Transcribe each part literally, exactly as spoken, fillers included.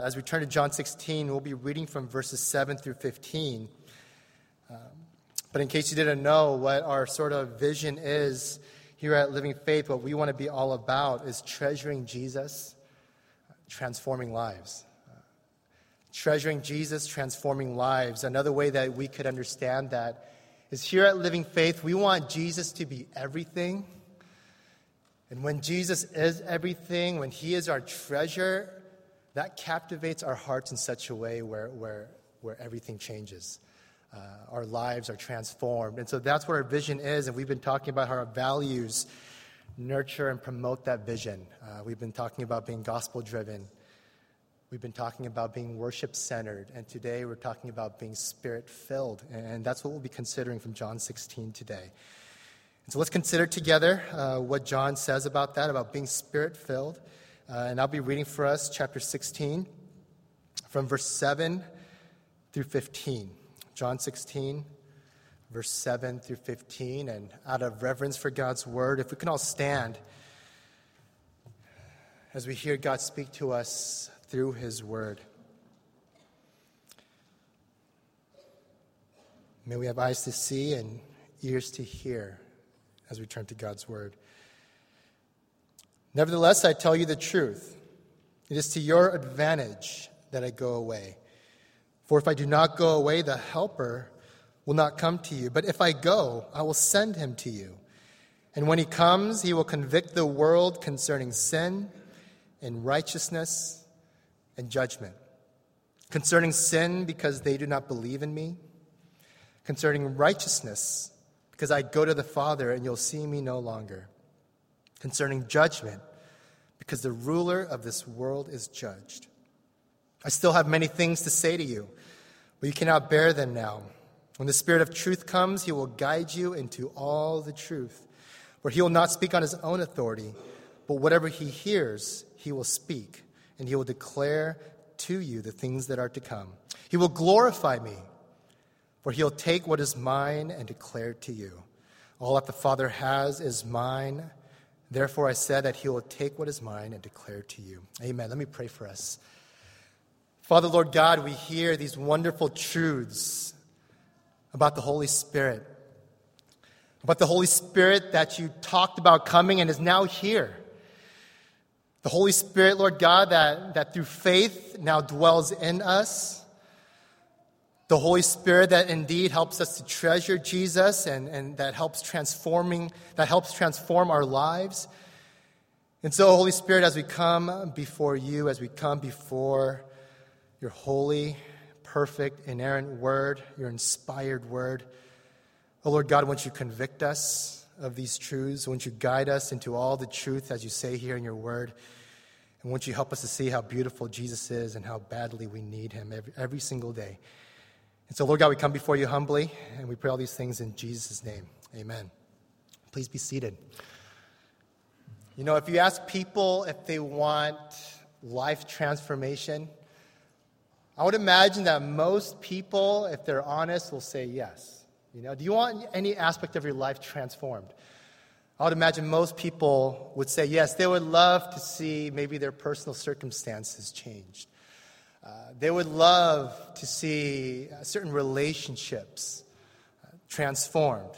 As we turn to John sixteen, we'll be reading from verses seven through fifteen. Um, but in case you didn't know what our sort of vision is here at Living Faith, what we want to be all about is treasuring Jesus, transforming lives. Uh, treasuring Jesus, transforming lives. Another way that we could understand that is here at Living Faith, we want Jesus to be everything. And when Jesus is everything, when he is our treasure, that captivates our hearts in such a way where where, where everything changes. Uh, our lives are transformed. And so that's what our vision is. And we've been talking about how our values nurture and promote that vision. Uh, we've been talking about being gospel-driven. We've been talking about being worship-centered. And today we're talking about being spirit-filled. And that's what we'll be considering from John sixteen today. And so let's consider together uh, what John says about that, about being spirit-filled. Uh, and I'll be reading for us chapter sixteen from verse seven through fifteen. John sixteen, verse seven through fifteen. And out of reverence for God's word, if we can all stand as we hear God speak to us through his word. May we have eyes to see and ears to hear as we turn to God's word. Nevertheless, I tell you the truth. It is to your advantage that I go away. For if I do not go away, the Helper will not come to you. But if I go, I will send him to you. And when he comes, he will convict the world concerning sin and righteousness and judgment. Concerning sin, because they do not believe in me. Concerning righteousness, because I go to the Father and you'll see me no longer. Concerning judgment, because the ruler of this world is judged. I still have many things to say to you, but you cannot bear them now. When the Spirit of truth comes, he will guide you into all the truth. For he will not speak on his own authority, but whatever he hears, he will speak, and he will declare to you the things that are to come. He will glorify me, for he'll take what is mine and declare it to you. All that the Father has is mine. Therefore, I said that he will take what is mine and declare it to you. Amen. Let me pray for us. Father, Lord God, we hear these wonderful truths about the Holy Spirit. About the Holy Spirit that you talked about coming and is now here. The Holy Spirit, Lord God, that, that through faith now dwells in us. The Holy Spirit that indeed helps us to treasure Jesus and, and that helps transforming, that helps transform our lives. And so, Holy Spirit, as we come before you, as we come before your holy, perfect, inerrant word, your inspired word, oh Lord God, won't you convict us of these truths? Won't you guide us into all the truth as you say here in your word? And won't you help us to see how beautiful Jesus is and how badly we need him every, every single day? And so, Lord God, we come before you humbly, and we pray all these things in Jesus' name. Amen. Please be seated. You know, if you ask people if they want life transformation, I would imagine that most people, if they're honest, will say yes. You know, do you want any aspect of your life transformed? I would imagine most people would say yes. They would love to see maybe their personal circumstances changed. Uh, they would love to see uh, certain relationships uh, transformed.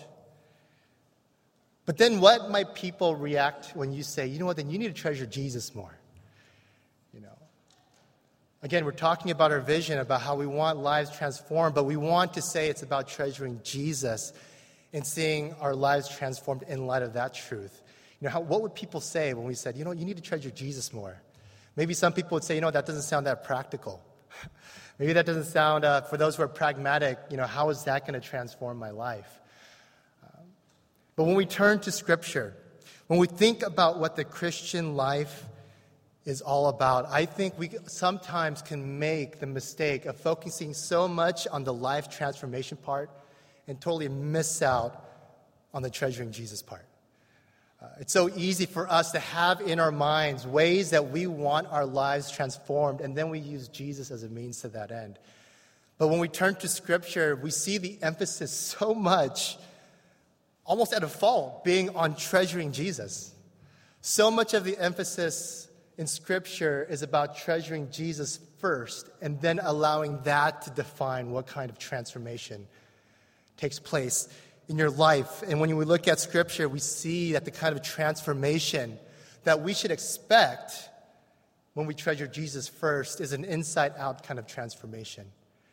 But then what might people react when you say, you know what, then you need to treasure Jesus more? You know. Again, we're talking about our vision, about how we want lives transformed, but we want to say it's about treasuring Jesus and seeing our lives transformed in light of that truth. You know, how, what would people say when we said, you know, you need to treasure Jesus more? Maybe some people would say, you know, that doesn't sound that practical. Maybe that doesn't sound, uh, for those who are pragmatic, you know, how is that going to transform my life? Um, but when we turn to Scripture, when we think about what the Christian life is all about, I think we sometimes can make the mistake of focusing so much on the life transformation part and totally miss out on the treasuring Jesus part. Uh, it's so easy for us to have in our minds ways that we want our lives transformed, and then we use Jesus as a means to that end. But when we turn to Scripture, we see the emphasis so much, almost at a fault, being on treasuring Jesus. So much of the emphasis in Scripture is about treasuring Jesus first, and then allowing that to define what kind of transformation takes place in your life. And when we look at Scripture, we see that the kind of transformation that we should expect when we treasure Jesus first is an inside-out kind of transformation.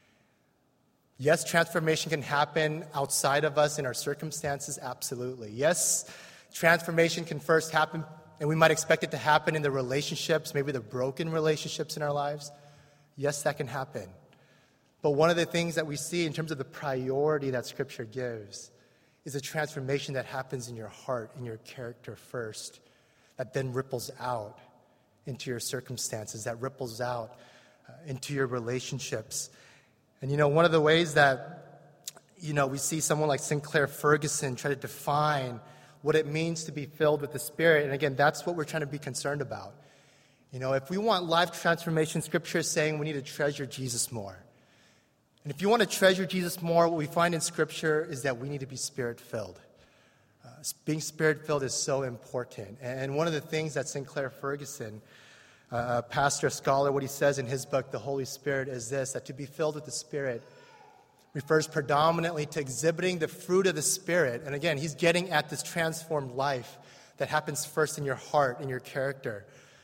Yes, transformation can happen outside of us in our circumstances, absolutely. Yes, transformation can first happen, and we might expect it to happen in the relationships, maybe the broken relationships in our lives. Yes, that can happen. But one of the things that we see in terms of the priority that Scripture gives is a transformation that happens in your heart, in your character first, that then ripples out into your circumstances, that ripples out uh, into your relationships. And, you know, one of the ways that, you know, we see someone like Sinclair Ferguson try to define what it means to be filled with the Spirit. And again, that's what we're trying to be concerned about. You know, if we want life transformation, Scripture is saying we need to treasure Jesus more. And if you want to treasure Jesus more, what we find in Scripture is that we need to be Spirit-filled. Uh, being Spirit-filled is so important. And one of the things that Sinclair Ferguson, uh, a pastor, a scholar, what he says in his book, The Holy Spirit, is this, that to be filled with the Spirit refers predominantly to exhibiting the fruit of the Spirit. And again, he's getting at this transformed life that happens first in your heart, in your character.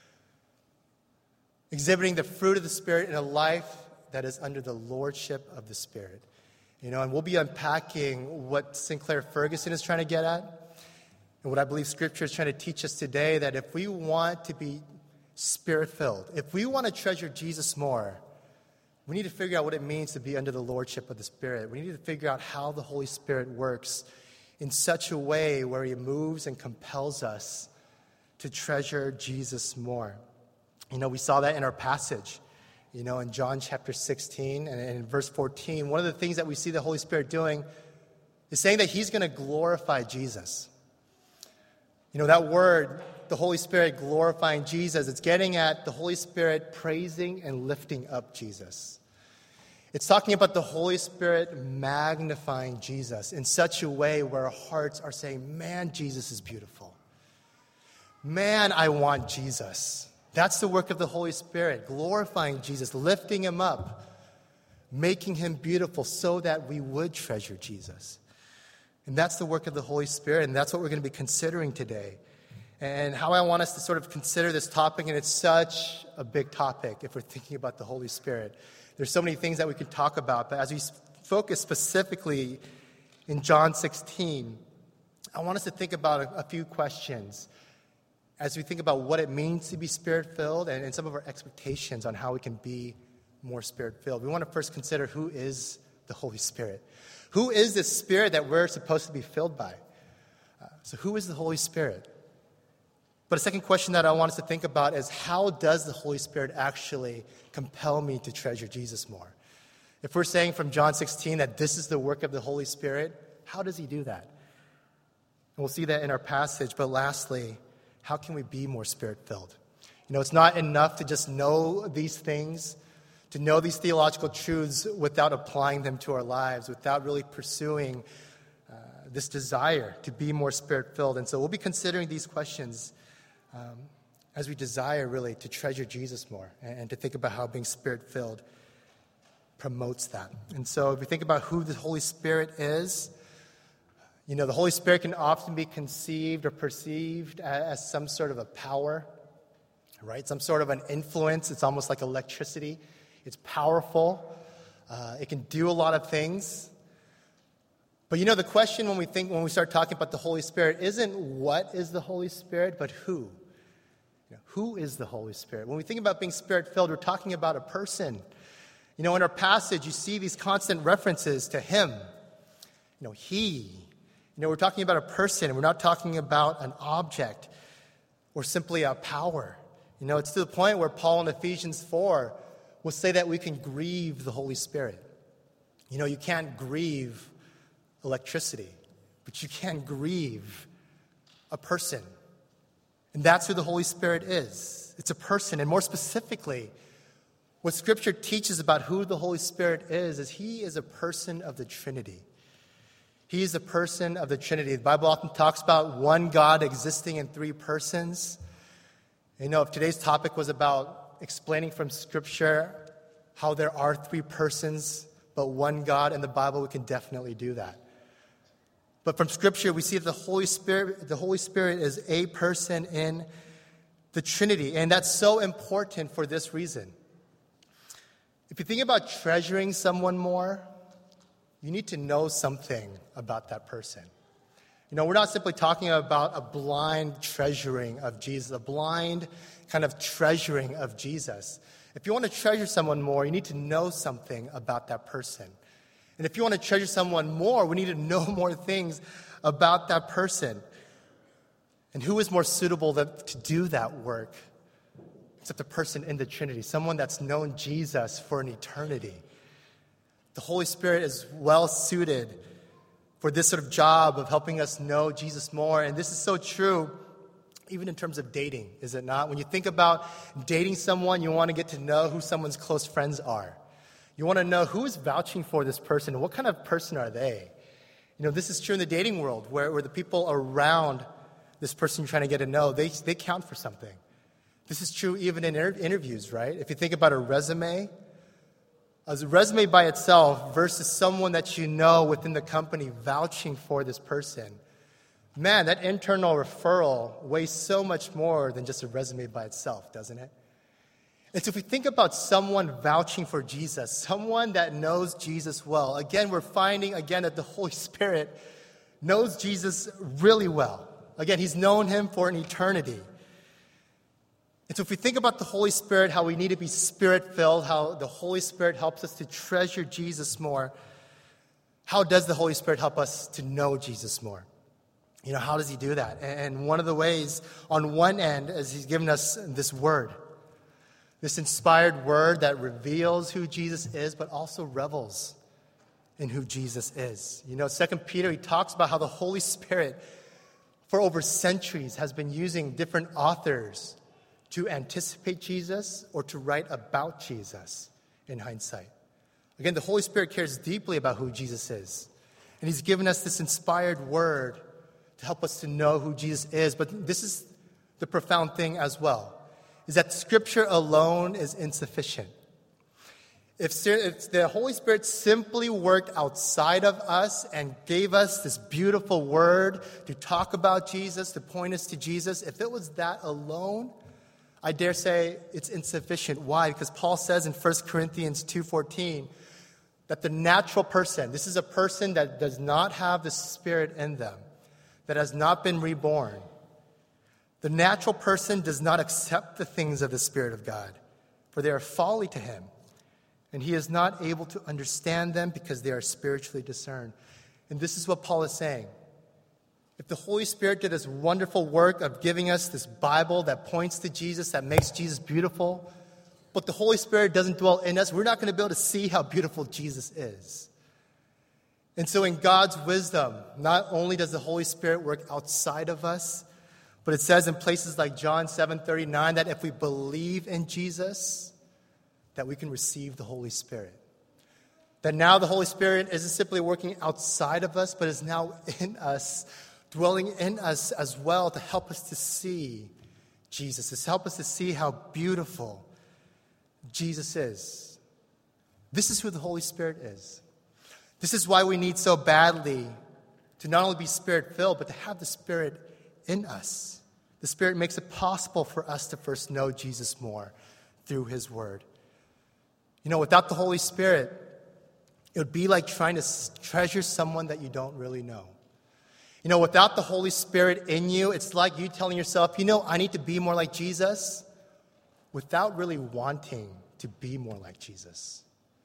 Exhibiting the fruit of the Spirit in a life that is under the lordship of the Spirit. You know, and we'll be unpacking what Sinclair Ferguson is trying to get at, and what I believe Scripture is trying to teach us today, that if we want to be Spirit-filled, if we want to treasure Jesus more, we need to figure out what it means to be under the lordship of the Spirit. We need to figure out how the Holy Spirit works in such a way where he moves and compels us to treasure Jesus more. You know, we saw that in our passage. You know, in John chapter sixteen and in verse fourteen, one of the things that we see the Holy Spirit doing is saying that he's going to glorify Jesus. You know, that word, the Holy Spirit glorifying Jesus, it's getting at the Holy Spirit praising and lifting up Jesus. It's talking about the Holy Spirit magnifying Jesus in such a way where our hearts are saying, man, Jesus is beautiful. Man, I want Jesus. That's the work of the Holy Spirit, glorifying Jesus, lifting him up, making him beautiful so that we would treasure Jesus. And that's the work of the Holy Spirit, and that's what we're going to be considering today. And how I want us to sort of consider this topic, and it's such a big topic if we're thinking about the Holy Spirit. There's so many things that we could talk about, but as we focus specifically in John sixteen, I want us to think about a, a few questions as we think about what it means to be Spirit-filled and, and some of our expectations on how we can be more Spirit-filled. We want to first consider who is the Holy Spirit. Who is this Spirit that we're supposed to be filled by? Uh, so who is the Holy Spirit? But a second question that I want us to think about is, how does the Holy Spirit actually compel me to treasure Jesus more? If we're saying from John sixteen that this is the work of the Holy Spirit, how does he do that? And we'll see that in our passage. But lastly, how can we be more Spirit-filled? You know, it's not enough to just know these things, to know these theological truths without applying them to our lives, without really pursuing uh, this desire to be more Spirit-filled. And so we'll be considering these questions um, as we desire really to treasure Jesus more and, and to think about how being Spirit-filled promotes that. And so if we think about who the Holy Spirit is, you know, the Holy Spirit can often be conceived or perceived as some sort of a power, right? Some sort of an influence. It's almost like electricity. It's powerful. Uh, it can do a lot of things. But, you know, the question when we think, when we start talking about the Holy Spirit isn't what is the Holy Spirit, but who. You know, who is the Holy Spirit? When we think about being Spirit-filled, we're talking about a person. You know, in our passage, you see these constant references to him. You know, he. You know, we're talking about a person. We're not talking about an object or simply a power. You know, it's to the point where Paul in Ephesians four will say that we can grieve the Holy Spirit. You know, you can't grieve electricity, but you can grieve a person. And that's who the Holy Spirit is. It's a person. And more specifically, what Scripture teaches about who the Holy Spirit is, is he is a person of the Trinity. He is a person of the Trinity. The Bible often talks about one God existing in three persons. You know, if today's topic was about explaining from Scripture how there are three persons but one God in the Bible, we can definitely do that. But from Scripture, we see that the Holy Spirit, the Holy Spirit is a person in the Trinity, and that's so important for this reason. If you think about treasuring someone more, you need to know something about that person. You know, we're not simply talking about a blind treasuring of Jesus, a blind kind of treasuring of Jesus. If you want to treasure someone more, you need to know something about that person. And if you want to treasure someone more, we need to know more things about that person. And who is more suitable to do that work except the person in the Trinity, someone that's known Jesus for an eternity? The Holy Spirit is well suited for this sort of job of helping us know Jesus more. And this is so true even in terms of dating, is it not? When you think about dating someone, you want to get to know who someone's close friends are. You want to know who is vouching for this person and what kind of person are they. You know, this is true in the dating world where, where the people around this person you're trying to get to know, they, they count for something. This is true even in inter- interviews, right? If you think about a resume, as a resume by itself versus someone that you know within the company vouching for this person, man, that internal referral weighs so much more than just a resume by itself, doesn't it? And so if we think about someone vouching for Jesus, someone that knows Jesus well, again, we're finding, again, that the Holy Spirit knows Jesus really well. Again, he's known him for an eternity. And so if we think about the Holy Spirit, how we need to be Spirit-filled, how the Holy Spirit helps us to treasure Jesus more, how does the Holy Spirit help us to know Jesus more? You know, how does he do that? And one of the ways, on one end, is he's given us this word, this inspired word that reveals who Jesus is, but also revels in who Jesus is. You know, Second Peter, he talks about how the Holy Spirit, for over centuries, has been using different authors to anticipate Jesus or to write about Jesus in hindsight. Again, the Holy Spirit cares deeply about who Jesus is. And he's given us this inspired word to help us to know who Jesus is. But this is the profound thing as well, is that Scripture alone is insufficient. If, if the Holy Spirit simply worked outside of us and gave us this beautiful word to talk about Jesus, to point us to Jesus, if it was that alone, I dare say it's insufficient. Why? Because Paul says in First Corinthians two fourteen that the natural person, this is a person that does not have the Spirit in them, that has not been reborn. The natural person does not accept the things of the Spirit of God, for they are folly to him, and he is not able to understand them because they are spiritually discerned. And this is what Paul is saying. If the Holy Spirit did this wonderful work of giving us this Bible that points to Jesus, that makes Jesus beautiful, but the Holy Spirit doesn't dwell in us, we're not going to be able to see how beautiful Jesus is. And so in God's wisdom, not only does the Holy Spirit work outside of us, but it says in places like John seven thirty-nine that if we believe in Jesus, that we can receive the Holy Spirit. That now the Holy Spirit isn't simply working outside of us, but is now in us, dwelling in us as well to help us to see Jesus, to help us to see how beautiful Jesus is. This is who the Holy Spirit is. This is why we need so badly to not only be Spirit-filled, but to have the Spirit in us. The Spirit makes it possible for us to first know Jesus more through his word. You know, without the Holy Spirit, it would be like trying to treasure someone that you don't really know. You know, without the Holy Spirit in you, it's like you telling yourself, you know, I need to be more like Jesus, without really wanting to be more like Jesus.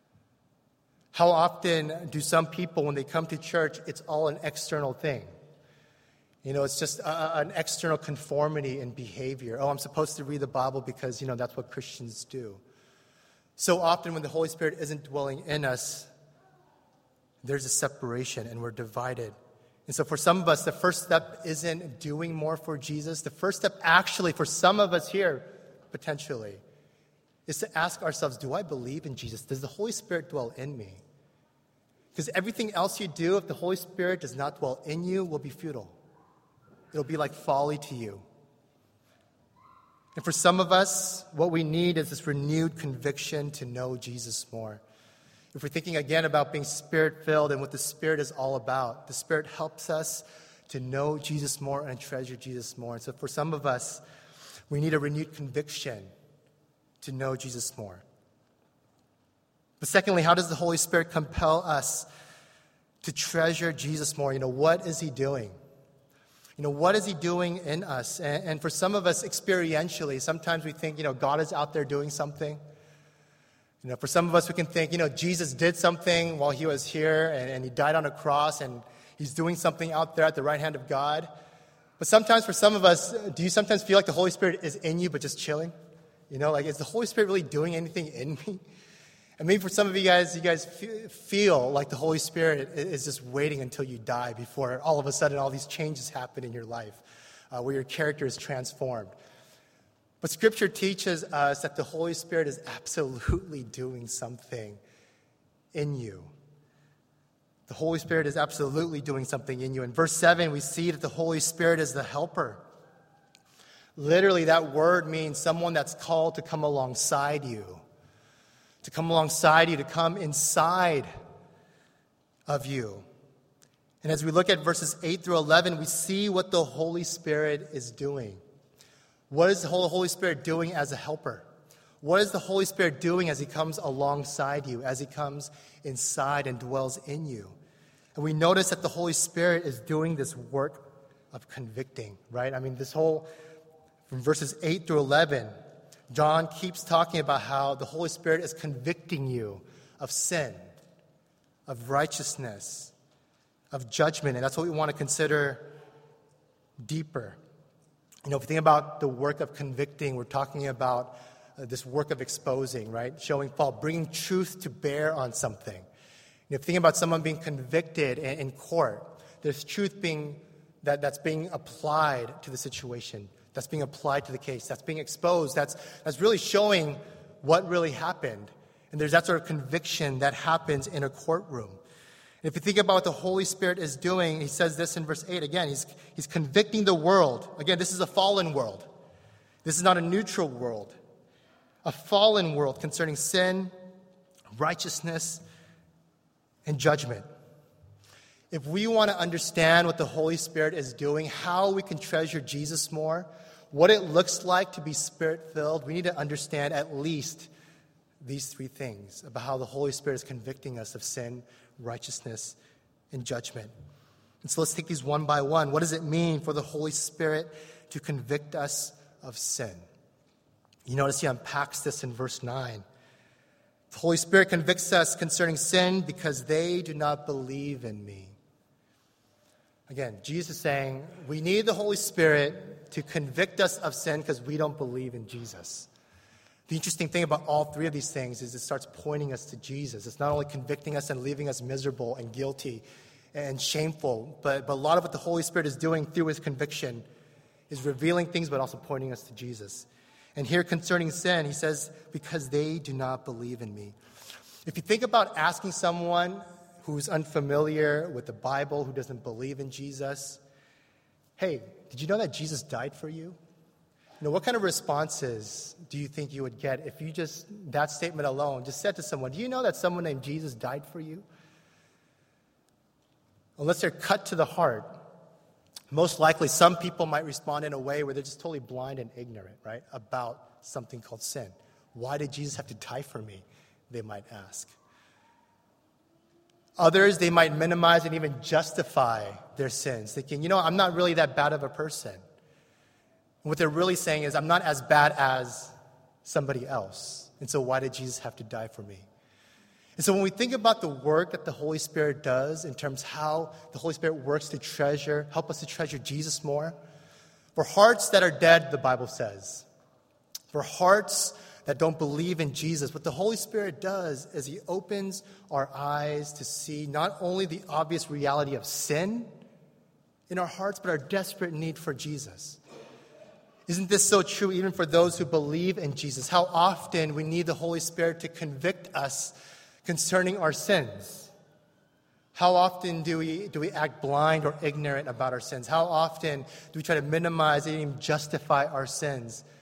How often do some people, when they come to church, it's all an external thing? You know, it's just a, an external conformity in behavior. Oh, I'm supposed to read the Bible because, you know, that's what Christians do. So often when the Holy Spirit isn't dwelling in us, there's a separation and we're divided. And so for some of us, the first step isn't doing more for Jesus. The first step actually, for some of us here, potentially, is to ask ourselves, do I believe in Jesus? Does the Holy Spirit dwell in me? Because everything else you do, if the Holy Spirit does not dwell in you, will be futile. It'll be like folly to you. And for some of us, what we need is this renewed conviction to know Jesus more. If we're thinking again about being Spirit-filled and what the Spirit is all about, the Spirit helps us to know Jesus more and treasure Jesus more. And so for some of us, we need a renewed conviction to know Jesus more. But secondly, how does the Holy Spirit compel us to treasure Jesus more? You know, what is he doing? You know, what is he doing in us? And, and for some of us, experientially, sometimes we think, you know, God is out there doing something. You know, for some of us, we can think, you know, Jesus did something while he was here, and, and he died on a cross, and he's doing something out there at the right hand of God. But sometimes for some of us, do you sometimes feel like the Holy Spirit is in you but just chilling? You know, like, is the Holy Spirit really doing anything in me? And maybe for some of you guys, you guys feel like the Holy Spirit is just waiting until you die before all of a sudden all these changes happen in your life, uh, where your character is transformed. But Scripture teaches us that the Holy Spirit is absolutely doing something in you. The Holy Spirit is absolutely doing something in you. In verse seven, we see that the Holy Spirit is the helper. Literally, that word means someone that's called to come alongside you, to come alongside you, to come inside of you. And as we look at verses eight through eleven, we see what the Holy Spirit is doing. What is the Holy Spirit doing as a helper? What is the Holy Spirit doing as he comes alongside you, as he comes inside and dwells in you? And we notice that the Holy Spirit is doing this work of convicting, right? I mean, this whole, from verses eight through eleven, John keeps talking about how the Holy Spirit is convicting you of sin, of righteousness, of judgment. And that's what we want to consider deeper. You know, if you think about the work of convicting, we're talking about uh, this work of exposing, right? Showing fault, bringing truth to bear on something. You know, if you think about someone being convicted in, in court, there's truth being that, that's being applied to the situation, that's being applied to the case, that's being exposed, that's, that's really showing what really happened. And there's that sort of conviction that happens in a courtroom. If you think about what the Holy Spirit is doing, he says this in verse eight again. He's, he's convicting the world. Again, this is a fallen world. This is not a neutral world. A fallen world concerning sin, righteousness, and judgment. If we want to understand what the Holy Spirit is doing, how we can treasure Jesus more, what it looks like to be Spirit-filled, we need to understand at least these three things about how the Holy Spirit is convicting us of sin, righteousness, and judgment. And so let's take these one by one. What does it mean for the Holy Spirit to convict us of sin? You notice he unpacks this in verse nine. The Holy Spirit convicts us concerning sin because they do not believe in me. Again, Jesus is saying we need the Holy Spirit to convict us of sin because we don't believe in Jesus. The interesting thing about all three of these things is it starts pointing us to Jesus. It's not only convicting us and leaving us miserable and guilty and shameful, but, but a lot of what the Holy Spirit is doing through his conviction is revealing things, but also pointing us to Jesus. And here concerning sin, he says, because they do not believe in me. If you think about asking someone who's unfamiliar with the Bible, who doesn't believe in Jesus, hey, did you know that Jesus died for you? You know, what kind of responses do you think you would get if you just, that statement alone, just said to someone, do you know that someone named Jesus died for you? Unless they're cut to the heart, most likely some people might respond in a way where they're just totally blind and ignorant, right, about something called sin. Why did Jesus have to die for me? They might ask. Others, they might minimize and even justify their sins, thinking, you know, I'm not really that bad of a person. What they're really saying is, I'm not as bad as somebody else. And so why did Jesus have to die for me? And so when we think about the work that the Holy Spirit does in terms of how the Holy Spirit works to treasure, help us to treasure Jesus more, for hearts that are dead, the Bible says, for hearts that don't believe in Jesus, what the Holy Spirit does is he opens our eyes to see not only the obvious reality of sin in our hearts, but our desperate need for Jesus. Isn't this so true even for those who believe in Jesus? How often we need the Holy Spirit to convict us concerning our sins. How often do we do we act blind or ignorant about our sins? How often do we try to minimize and even justify our sins?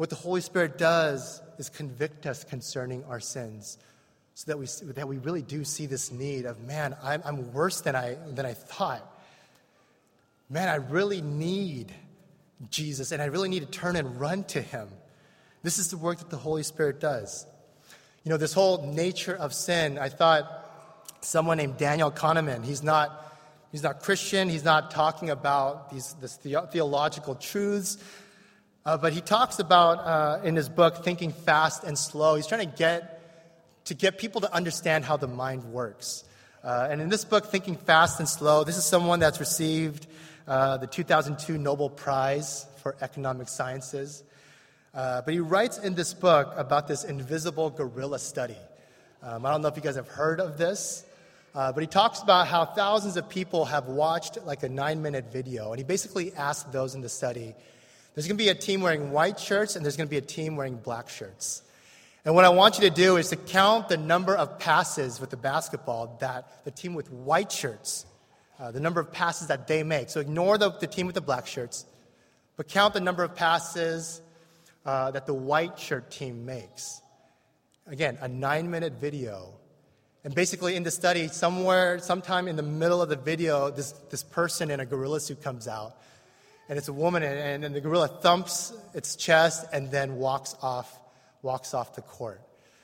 What the Holy Spirit does is convict us concerning our sins, so that we that we really do see this need of, man, I'm, I'm worse than I than I thought. Man, I really need Jesus, and I really need to turn and run to him. This is the work that the Holy Spirit does. You know, this whole nature of sin, I thought someone named Daniel Kahneman, he's not he's not Christian, he's not talking about these this the, theological truths, uh, but he talks about uh, in his book, Thinking Fast and Slow, he's trying to get to get people to understand how the mind works. Uh, and in this book, Thinking Fast and Slow, this is someone that's received uh, the two thousand two Nobel Prize for Economic Sciences. Uh, but he writes in this book about this invisible gorilla study. Um, I don't know if you guys have heard of this, uh, but he talks about how thousands of people have watched like a nine-minute video, and he basically asked those in the study, there's going to be a team wearing white shirts, and there's going to be a team wearing black shirts. And what I want you to do is to count the number of passes with the basketball that the team with white shirts, uh, the number of passes that they make. So ignore the, the team with the black shirts, but count the number of passes uh, that the white shirt team makes. Again, a nine-minute video. And basically in the study, somewhere, sometime in the middle of the video, this, this person in a gorilla suit comes out. And it's a woman, and, and the gorilla thumps its chest and then walks off walks off the court.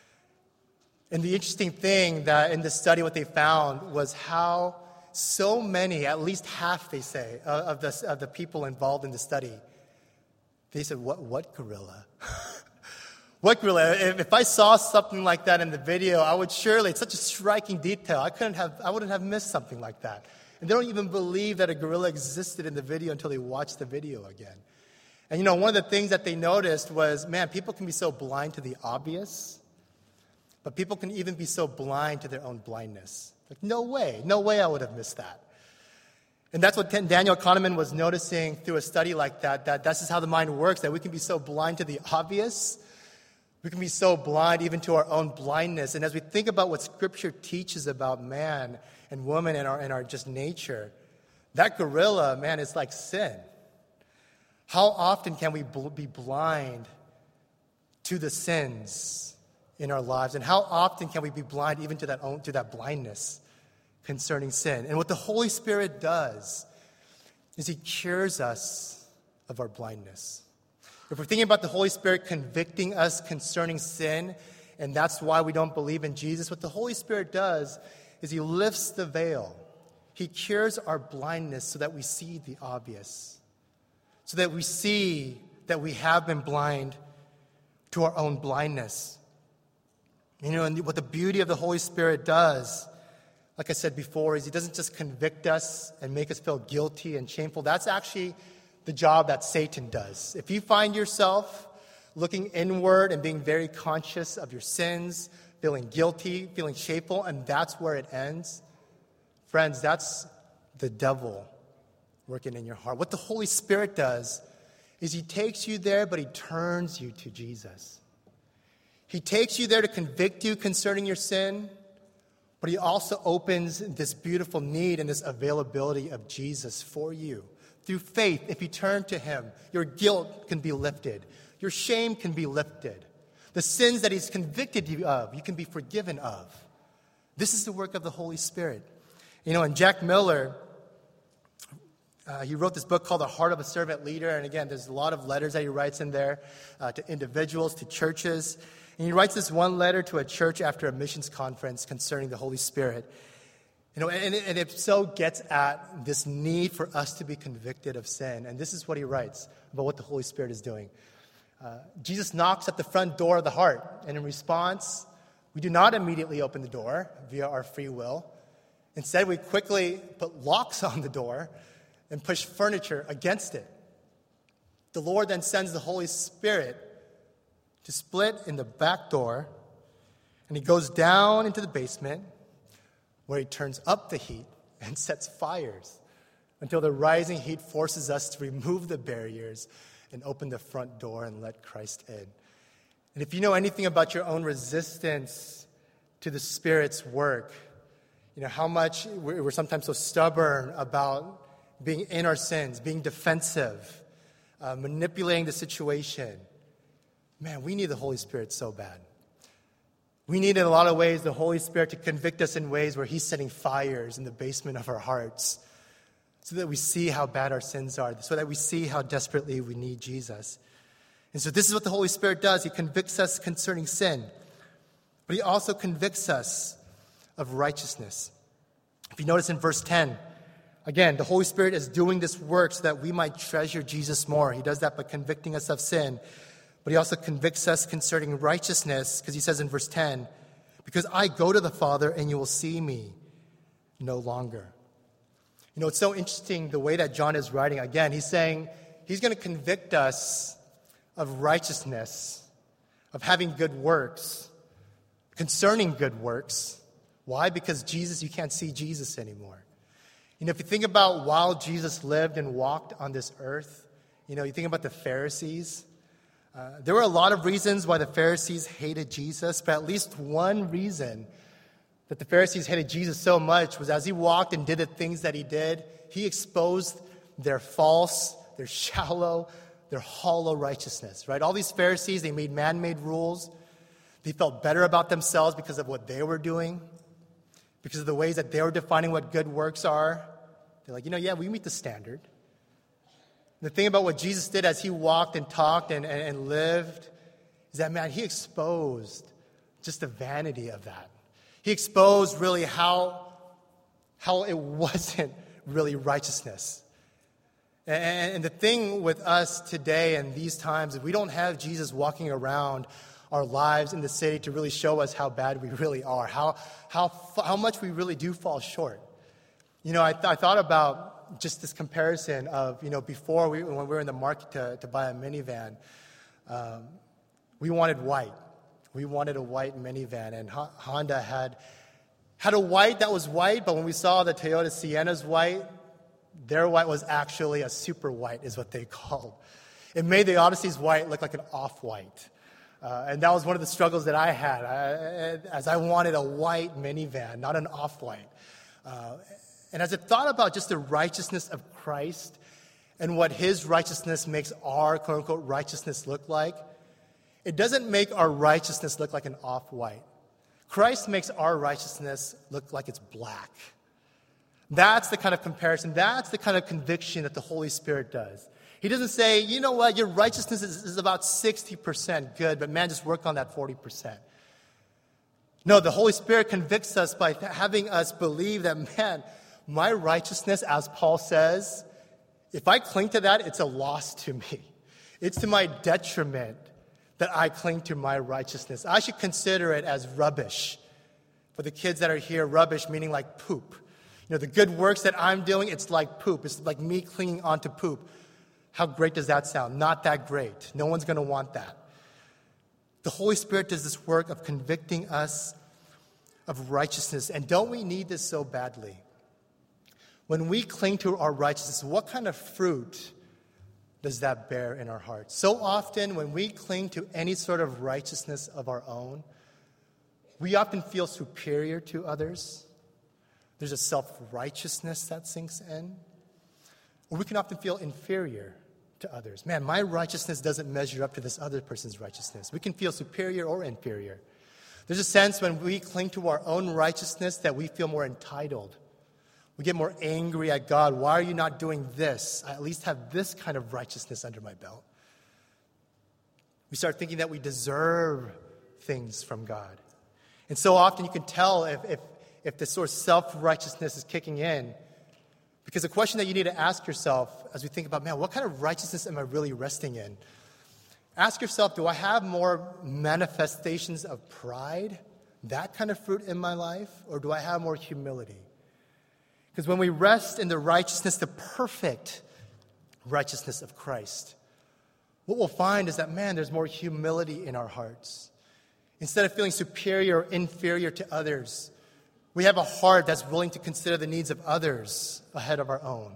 And the interesting thing that in this study, what they found was how so many, at least half, they say, of the, of the people involved in the study, they said, what, what gorilla? What gorilla? If, if I saw something like that in the video, I would surely, it's such a striking detail, I couldn't have, I wouldn't have missed something like that. And they don't even believe that a gorilla existed in the video until they watch the video again. And, you know, one of the things that they noticed was, man, people can be so blind to the obvious, but people can even be so blind to their own blindness. Like, no way, no way I would have missed that. And that's what Daniel Kahneman was noticing through a study like that, that this is how the mind works, that we can be so blind to the obvious, we can be so blind even to our own blindness. And as we think about what Scripture teaches about man and woman and our, and our just nature, that gorilla, man, is like sin. How often can we bl- be blind to the sins in our lives? And how often can we be blind even to that, own, to that blindness concerning sin? And what the Holy Spirit does is he cures us of our blindness. If we're thinking about the Holy Spirit convicting us concerning sin, and that's why we don't believe in Jesus, what the Holy Spirit does is he lifts the veil. He cures our blindness so that we see the obvious. So that we see that we have been blind to our own blindness. You know, and what the beauty of the Holy Spirit does, like I said before, is he doesn't just convict us and make us feel guilty and shameful. That's actually the job that Satan does. If you find yourself looking inward and being very conscious of your sins, feeling guilty, feeling shameful, and that's where it ends, friends, that's the devil working in your heart. What the Holy Spirit does is he takes you there, but he turns you to Jesus. He takes you there to convict you concerning your sin, but he also opens this beautiful need and this availability of Jesus for you. Through faith, if you turn to him, your guilt can be lifted. Your shame can be lifted. The sins that he's convicted you of, you can be forgiven of. This is the work of the Holy Spirit. You know, and Jack Miller, Uh, he wrote this book called The Heart of a Servant Leader. And again, there's a lot of letters that he writes in there uh, to individuals, to churches. And he writes this one letter to a church after a missions conference concerning the Holy Spirit. You know, and, and it so gets at this need for us to be convicted of sin. And this is what he writes about what the Holy Spirit is doing. Uh, Jesus knocks at the front door of the heart. And in response, we do not immediately open the door via our free will. Instead, we quickly put locks on the door and push furniture against it. The Lord then sends the Holy Spirit to split in the back door, and he goes down into the basement where he turns up the heat and sets fires until the rising heat forces us to remove the barriers and open the front door and let Christ in. And if you know anything about your own resistance to the Spirit's work, you know how much we're sometimes so stubborn about being in our sins, being defensive, uh, manipulating the situation. man, we need the Holy Spirit so bad. We need in a lot of ways the Holy Spirit to convict us in ways where he's setting fires in the basement of our hearts so that we see how bad our sins are, so that we see how desperately we need Jesus. And so this is what the Holy Spirit does. He convicts us concerning sin, but he also convicts us of righteousness. If you notice in verse ten, again, the Holy Spirit is doing this work so that we might treasure Jesus more. He does that by convicting us of sin, but he also convicts us concerning righteousness, because he says in verse ten, because I go to the Father and you will see me no longer. You know, it's so interesting the way that John is writing. Again, he's saying he's going to convict us of righteousness, of having good works, concerning good works. Why? Because Jesus, you can't see Jesus anymore. You know, if you think about while Jesus lived and walked on this earth, you know, you think about the Pharisees. Uh, there were a lot of reasons why the Pharisees hated Jesus, but at least one reason that the Pharisees hated Jesus so much was as he walked and did the things that he did, he exposed their false, their shallow, their hollow righteousness, right? All these Pharisees, they made man-made rules. They felt better about themselves because of what they were doing, because of the ways that they were defining what good works are. They're like, you know, yeah, we meet the standard. The thing about what Jesus did as he walked and talked and, and, and lived is that, man, he exposed just the vanity of that. He exposed really how, how it wasn't really righteousness. And, and the thing with us today and these times is we don't have Jesus walking around our lives in the city to really show us how bad we really are, how, how, how much we really do fall short. You know, I, th- I thought about just this comparison of, you know, before we, when we were in the market to, to buy a minivan, um, we wanted white. We wanted a white minivan, and H- Honda had had a white that was white, but when we saw the Toyota Sienna's white, their white was actually a super white, is what they called. It made the Odyssey's white look like an off-white. Uh, and that was one of the struggles that I had, I, as I wanted a white minivan, not an off-white. Uh, and as I thought about just the righteousness of Christ and what his righteousness makes our quote-unquote righteousness look like, it doesn't make our righteousness look like an off-white. Christ makes our righteousness look like it's black. That's the kind of comparison, that's the kind of conviction that the Holy Spirit does. He doesn't say, you know what, your righteousness is, is about sixty percent good, but man, just work on that forty percent. No, the Holy Spirit convicts us by having us believe that, man, my righteousness, as Paul says, if I cling to that, it's a loss to me. It's to my detriment that I cling to my righteousness. I should consider it as rubbish. For the kids that are here, rubbish meaning like poop. You know, the good works that I'm doing, it's like poop. It's like me clinging onto poop. How great does that sound? Not that great. No one's going to want that. The Holy Spirit does this work of convicting us of righteousness. And don't we need this so badly? When we cling to our righteousness, what kind of fruit does that bear in our hearts? So often when we cling to any sort of righteousness of our own, we often feel superior to others. There's a self-righteousness that sinks in. Or we can often feel inferior to others. Man, my righteousness doesn't measure up to this other person's righteousness. We can feel superior or inferior. There's a sense when we cling to our own righteousness that we feel more entitled. We get more angry at God. Why are you not doing this? I at least have this kind of righteousness under my belt. We start thinking that we deserve things from God. And so often you can tell if, if, if this sort of self-righteousness is kicking in. Because the question that you need to ask yourself as we think about, man, what kind of righteousness am I really resting in? Ask yourself, do I have more manifestations of pride, that kind of fruit in my life, or do I have more humility? Because when we rest in the righteousness, the perfect righteousness of Christ, what we'll find is that, man, there's more humility in our hearts. Instead of feeling superior or inferior to others, we have a heart that's willing to consider the needs of others ahead of our own.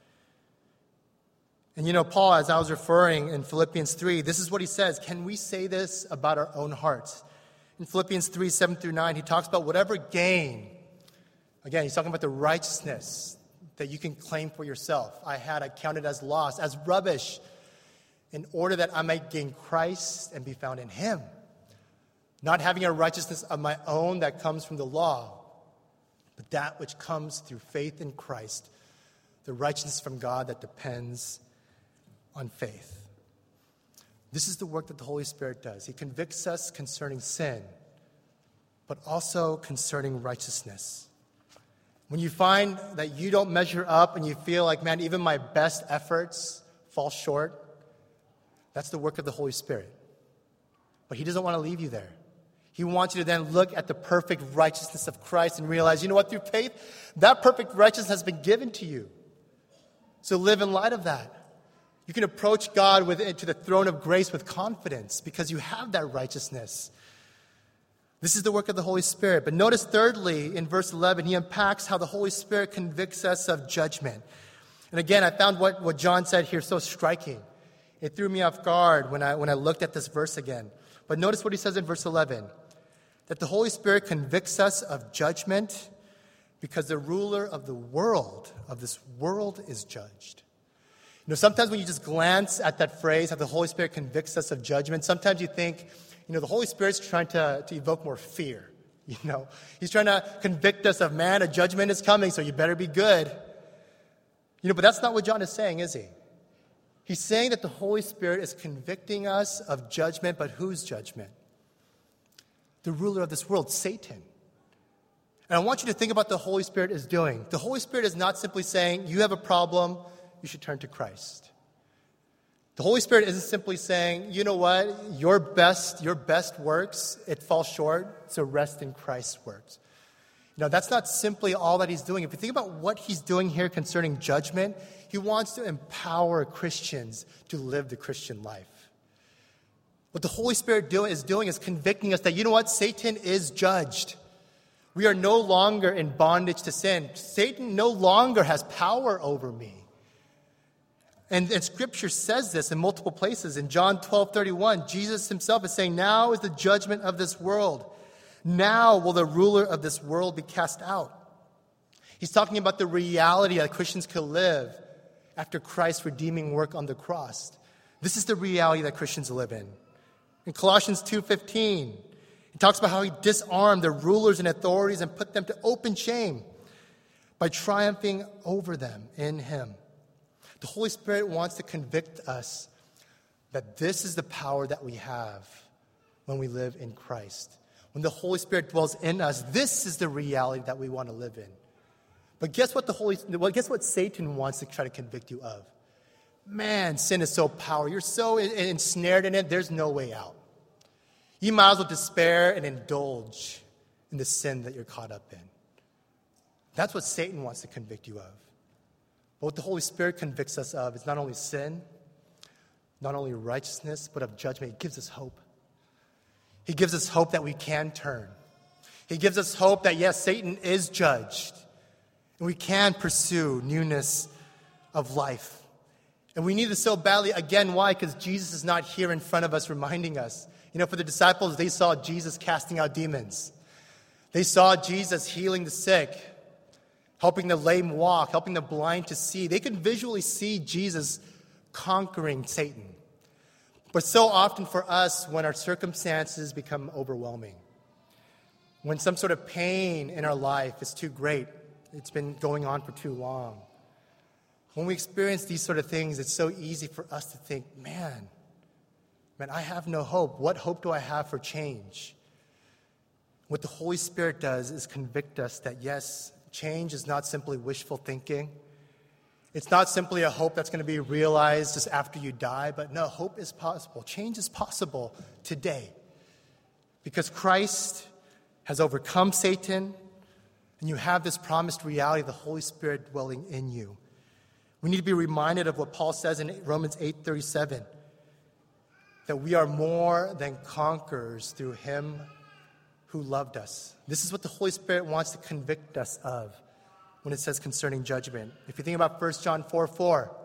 And you know, Paul, as I was referring in Philippians three, this is what he says. Can we say this about our own hearts? In Philippians three, seven through nine, he talks about whatever gain. Again, he's talking about the righteousness that you can claim for yourself. I had, I counted as loss, as rubbish. in order that I might gain Christ and be found in him, not having a righteousness of my own that comes from the law, but that which comes through faith in Christ, the righteousness from God that depends on faith. This is the work that the Holy Spirit does. He convicts us concerning sin, but also concerning righteousness. When you find that you don't measure up and you feel like, man, even my best efforts fall short, that's the work of the Holy Spirit. But he doesn't want to leave you there. He wants you to then look at the perfect righteousness of Christ and realize, you know what, through faith, that perfect righteousness has been given to you. So live in light of that. You can approach God with, to the throne of grace with confidence because you have that righteousness. This is the work of the Holy Spirit. But notice thirdly, in verse eleven, he unpacks how the Holy Spirit convicts us of judgment. And again, I found what, what John said here so striking. It threw me off guard when I, when I looked at this verse again. But notice what he says in verse eleven, that the Holy Spirit convicts us of judgment because the ruler of the world, of this world, is judged. You know, sometimes when you just glance at that phrase, how the Holy Spirit convicts us of judgment, sometimes you think, you know, the Holy Spirit's trying to, to evoke more fear. You know, he's trying to convict us of, man, a judgment is coming, so you better be good. You know, but that's not what John is saying, is he? He's saying that the Holy Spirit is convicting us of judgment, but whose judgment? The ruler of this world, Satan. And I want you to think about what the Holy Spirit is doing. The Holy Spirit is not simply saying, you have a problem, you should turn to Christ. The Holy Spirit isn't simply saying, you know what, your best, your best works, it falls short, so rest in Christ's works. You know, that's not simply all that he's doing. If you think about what he's doing here concerning judgment, he wants to empower Christians to live the Christian life. What the Holy Spirit do, is doing is convicting us that, you know what, Satan is judged. We are no longer in bondage to sin. Satan no longer has power over me. And, and Scripture says this in multiple places. In John twelve thirty-one, Jesus himself is saying, now is the judgment of this world. Now will the ruler of this world be cast out. He's talking about the reality that Christians can live after Christ's redeeming work on the cross. This is the reality that Christians live in. In Colossians two fifteen, he talks about how he disarmed the rulers and authorities and put them to open shame by triumphing over them in him. The Holy Spirit wants to convict us that this is the power that we have when we live in Christ. When the Holy Spirit dwells in us, this is the reality that we want to live in. But guess what the Holy well, guess what Satan wants to try to convict you of? Man, sin is so powerful. You're so ensnared in it, there's no way out. You might as well despair and indulge in the sin that you're caught up in. That's what Satan wants to convict you of. But what the Holy Spirit convicts us of is not only sin, not only righteousness, but of judgment. He gives us hope. He gives us hope that we can turn. He gives us hope that, yes, Satan is judged, and we can pursue newness of life. And we need this so badly. Again, why? Because Jesus is not here in front of us reminding us. You know, for the disciples, they saw Jesus casting out demons. They saw Jesus healing the sick, helping the lame walk, helping the blind to see. They could visually see Jesus conquering Satan. But so often for us, when our circumstances become overwhelming, when some sort of pain in our life is too great, it's been going on for too long, when we experience these sort of things, it's so easy for us to think, man, man, I have no hope. What hope do I have for change? What the Holy Spirit does is convict us that, yes, change is not simply wishful thinking. It's not simply a hope that's going to be realized just after you die, but no, hope is possible. Change is possible today because Christ has overcome Satan, and you have this promised reality of the Holy Spirit dwelling in you. We need to be reminded of what Paul says in Romans eight thirty-seven, that we are more than conquerors through him who loved us. This is what the Holy Spirit wants to convict us of when it says concerning judgment. If you think about First John four four,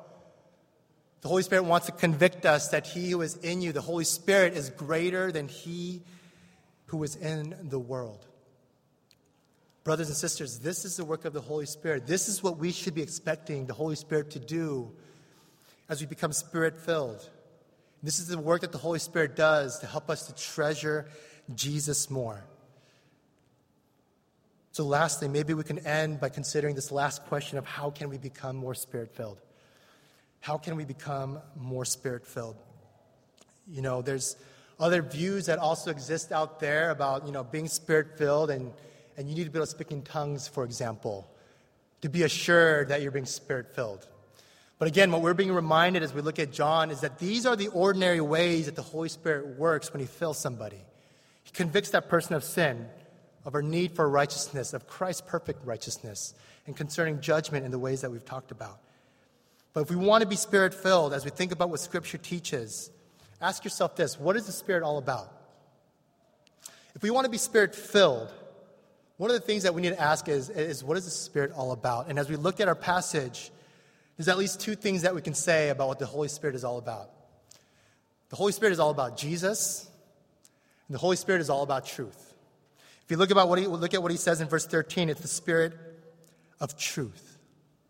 the Holy Spirit wants to convict us that he who is in you, the Holy Spirit, is greater than he who is in the world. Brothers and sisters, this is the work of the Holy Spirit. This is what we should be expecting the Holy Spirit to do as we become Spirit-filled. This is the work that the Holy Spirit does to help us to treasure Jesus more. So lastly, maybe we can end by considering this last question of how can we become more Spirit-filled? How can we become more Spirit-filled? You know, there's other views that also exist out there about, you know, being Spirit-filled, and, and you need to be able to speak in tongues, for example, to be assured that you're being Spirit-filled. But again, what we're being reminded as we look at John is that these are the ordinary ways that the Holy Spirit works when he fills somebody. He convicts that person of sin, of our need for righteousness, of Christ's perfect righteousness, and concerning judgment in the ways that we've talked about. But if we want to be Spirit-filled, as we think about what Scripture teaches, ask yourself this: what is the Spirit all about? If we want to be Spirit-filled, one of the things that we need to ask is, is what is the Spirit all about? And as we look at our passage, there's at least two things that we can say about what the Holy Spirit is all about. The Holy Spirit is all about Jesus, and the Holy Spirit is all about truth. If you look, about what he, look at what he says in verse thirteen, it's the Spirit of truth.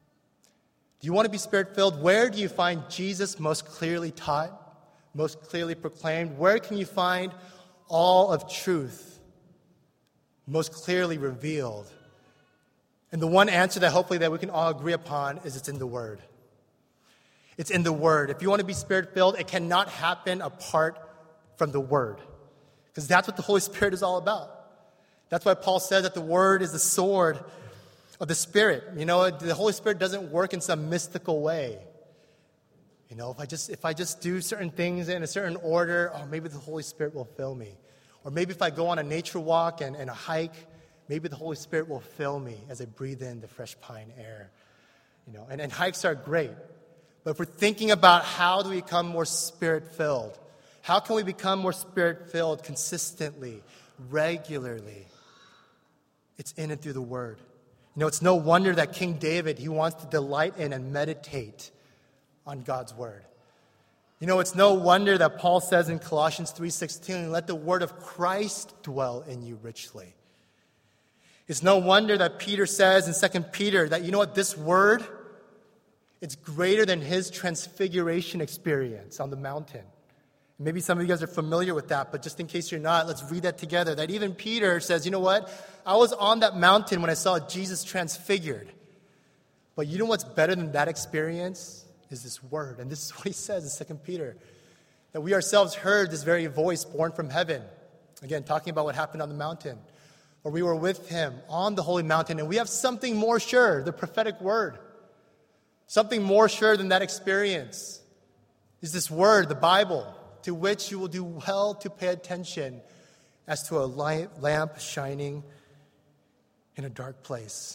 Do you want to be Spirit-filled? Where do you find Jesus most clearly taught, most clearly proclaimed? Where can you find all of truth most clearly revealed? And the one answer that hopefully that we can all agree upon is it's in the Word. It's in the Word. If you want to be Spirit-filled, it cannot happen apart from the Word, because that's what the Holy Spirit is all about. That's why Paul said that the Word is the sword of the Spirit. You know, the Holy Spirit doesn't work in some mystical way. You know, if I just if I just do certain things in a certain order, oh, maybe the Holy Spirit will fill me. Or maybe if I go on a nature walk and, and a hike, maybe the Holy Spirit will fill me as I breathe in the fresh pine air. You know, and, and hikes are great. But if we're thinking about how do we become more Spirit-filled, how can we become more Spirit-filled consistently, regularly? It's in and through the Word. You know, it's no wonder that King David, he wants to delight in and meditate on God's Word. You know, it's no wonder that Paul says in Colossians three sixteen, let the word of Christ dwell in you richly. It's no wonder that Peter says in Second Peter that, you know what, this word, it's greater than his transfiguration experience on the mountain. Maybe some of you guys are familiar with that, but just in case you're not, let's read that together. That even Peter says, you know what? I was on that mountain when I saw Jesus transfigured. But you know what's better than that experience? Is this word. And this is what he says in Second Peter. That we ourselves heard this very voice born from heaven. Again, talking about what happened on the mountain. Or we were with him on the holy mountain. And we have something more sure, the prophetic word. Something more sure than that experience is this word, the Bible, to which you will do well to pay attention as to a light, lamp shining in a dark place.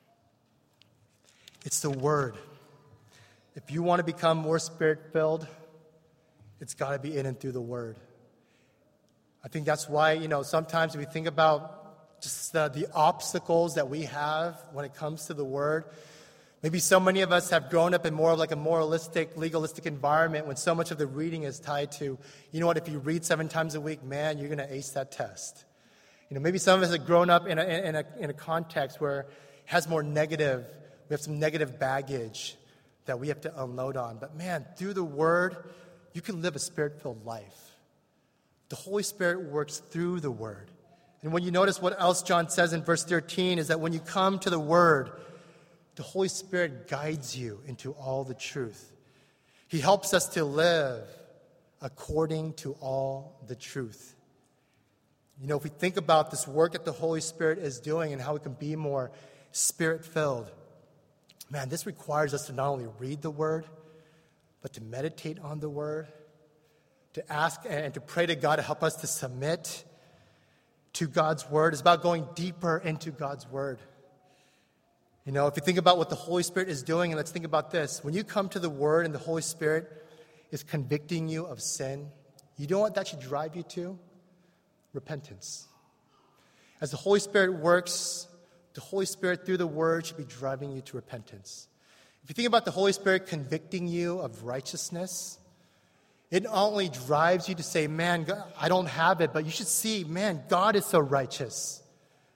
It's the Word. If you want to become more Spirit-filled, it's got to be in and through the Word. I think that's why, you know, sometimes we think about just the, the obstacles that we have when it comes to the Word. Maybe so many of us have grown up in more of like a moralistic, legalistic environment when so much of the reading is tied to, you know what, if you read seven times a week, man, you're going to ace that test. You know, maybe some of us have grown up in a, in a, in a context where it has more negative, we have some negative baggage that we have to unload on. But man, through the Word, you can live a Spirit-filled life. The Holy Spirit works through the Word. And when you notice what else John says in verse thirteen is that when you come to the Word, the Holy Spirit guides you into all the truth. He helps us to live according to all the truth. You know, if we think about this work that the Holy Spirit is doing and how we can be more Spirit-filled, man, this requires us to not only read the Word, but to meditate on the Word, to ask and to pray to God to help us to submit to God's Word. It's about going deeper into God's Word. You know, if you think about what the Holy Spirit is doing, and let's think about this. When you come to the Word and the Holy Spirit is convicting you of sin, you know what that should drive you to? Repentance. As the Holy Spirit works, the Holy Spirit through the Word should be driving you to repentance. If you think about the Holy Spirit convicting you of righteousness, it not only drives you to say, man, God, I don't have it, but you should see, man, God is so righteous.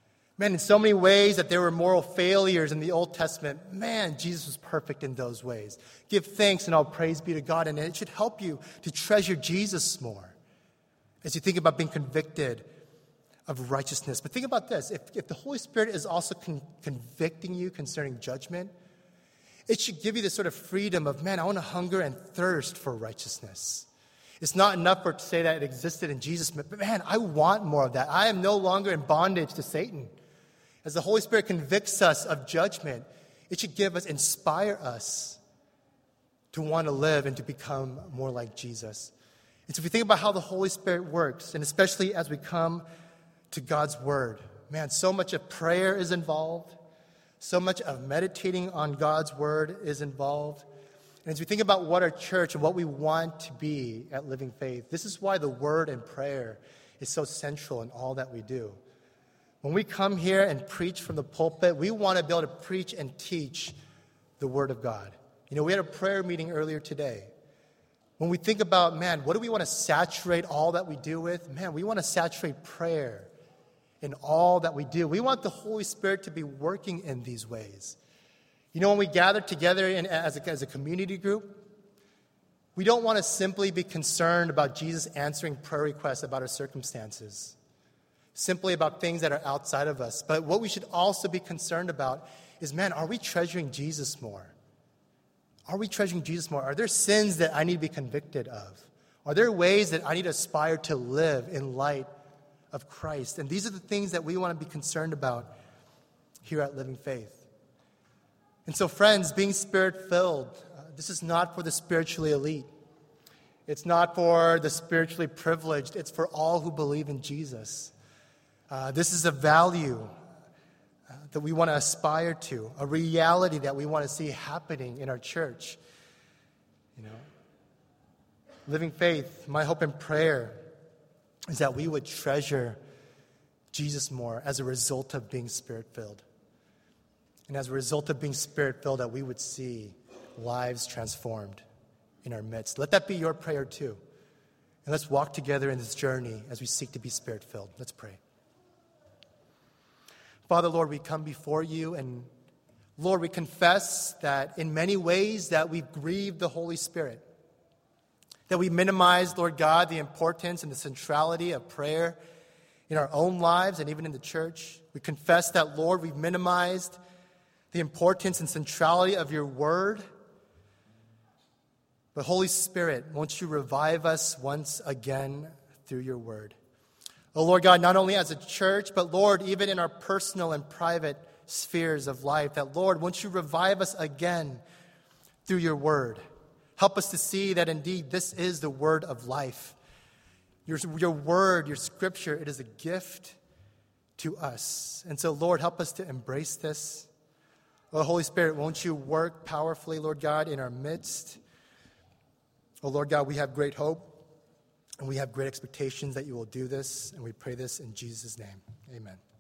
Man, in so many ways that there were moral failures in the Old Testament, man, Jesus was perfect in those ways. Give thanks and all praise be to God, and it should help you to treasure Jesus more as you think about being convicted of righteousness. But think about this. If, if the Holy Spirit is also con- convicting you concerning judgment, it should give you this sort of freedom of, man, I want to hunger and thirst for righteousness. It's not enough for to say that it existed in Jesus, but man, I want more of that. I am no longer in bondage to Satan. As the Holy Spirit convicts us of judgment, it should give us, inspire us to want to live and to become more like Jesus. And so if we think about how the Holy Spirit works, and especially as we come to God's Word, man, so much of prayer is involved. So much of meditating on God's Word is involved. And as we think about what our church and what we want to be at Living Faith, this is why the Word and prayer is so central in all that we do. When we come here and preach from the pulpit, we want to be able to preach and teach the Word of God. You know, we had a prayer meeting earlier today. When we think about, man, what do we want to saturate all that we do with? Man, we want to saturate prayer in all that we do. We want the Holy Spirit to be working in these ways. You know, when we gather together in, as, a, as a community group, we don't want to simply be concerned about Jesus answering prayer requests about our circumstances, simply about things that are outside of us. But what we should also be concerned about is, man, are we treasuring Jesus more? Are we treasuring Jesus more? Are there sins that I need to be convicted of? Are there ways that I need to aspire to live in light of Christ? And these are the things that we want to be concerned about here at Living Faith. And so, friends, being Spirit-filled, uh, this is not for the spiritually elite. It's not for the spiritually privileged. It's for all who believe in Jesus. Uh, this is a value uh, that we want to aspire to, a reality that we want to see happening in our church. You know, Living Faith, my hope and prayer is that we would treasure Jesus more as a result of being Spirit-filled. And as a result of being Spirit-filled, that we would see lives transformed in our midst. Let that be your prayer too. And let's walk together in this journey as we seek to be Spirit-filled. Let's pray. Father, Lord, we come before you, and Lord, we confess that in many ways that we've grieved the Holy Spirit, that we minimize, Lord God, the importance and the centrality of prayer in our own lives and even in the church. We confess that, Lord, we've minimized the importance and centrality of your word. But Holy Spirit, won't you revive us once again through your word? Oh, Lord God, not only as a church, but Lord, even in our personal and private spheres of life, that Lord, won't you revive us again through your word? Help us to see that indeed this is the word of life. Your, your word, your scripture, it is a gift to us. And so, Lord, help us to embrace this. Oh, Holy Spirit, won't you work powerfully, Lord God, in our midst? Oh, Lord God, we have great hope, and we have great expectations that you will do this, and we pray this in Jesus' name. Amen.